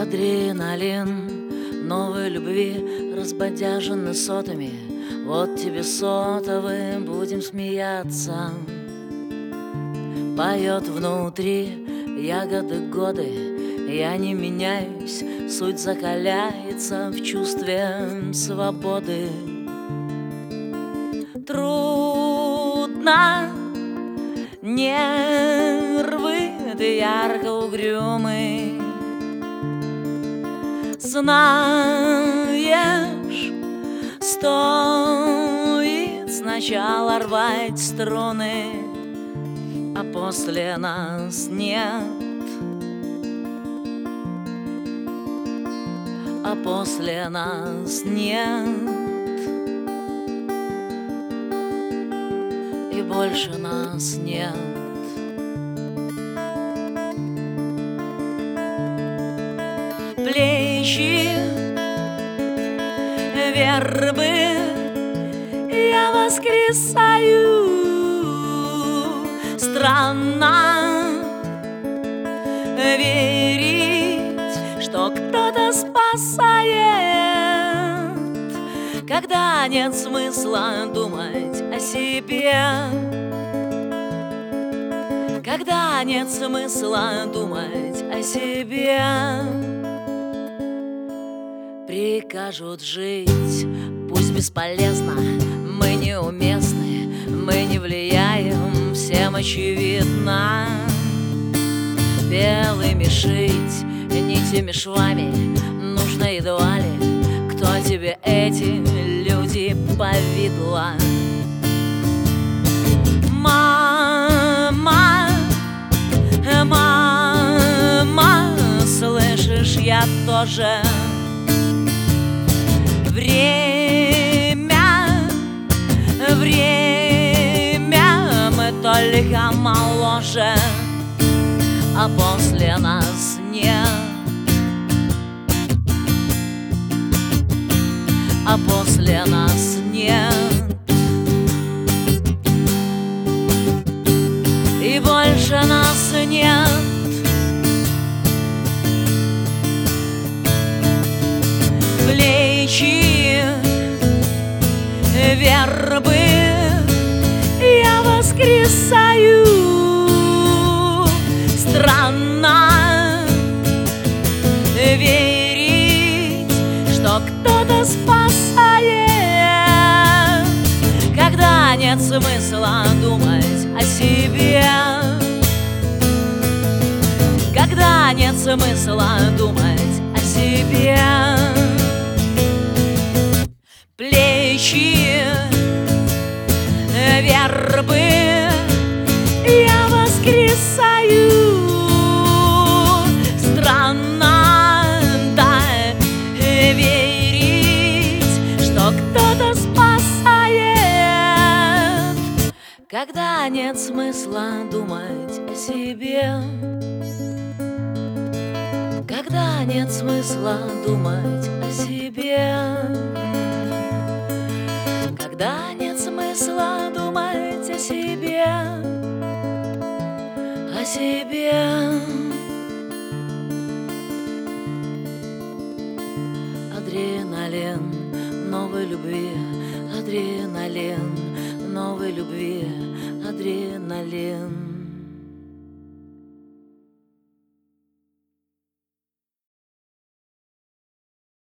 Адреналин новой любви, разбодяженный сотами. Вот тебе сотовый, будем смеяться. Поет внутри ягоды годы. Я не меняюсь, суть закаляется в чувстве свободы. Трудно, нервы ты ярко угрюмый. Знаешь, стоит сначала рвать струны, а после нас нет, а после нас нет, и больше нас нет. Плечи вербы, я воскресаю. Странно верить, что кто-то спасает, когда нет смысла думать о себе, когда нет смысла думать о себе. Прикажут жить, пусть бесполезно, мы неуместны, мы не влияем, всем очевидно. Белыми шить, нитями швами нужно едва ли. Кто тебе эти люди повидло? Мама, мама, слышишь, я тоже. Время, мы только моложе, а после нас нет, а после нас нет, и больше нас нет. Плечи вербы, я воскресаю. Странно верить, что кто-то спасает, когда нет смысла думать о себе, когда нет смысла думать о себе. Плечи вербы, я воскресаю. Странно, да, верить, что кто-то спасает, когда нет смысла думать о себе, когда нет смысла думать о себе, когда нет смысла думать о себе, о себе. Адреналин новой любви, адреналин новой любви, адреналин.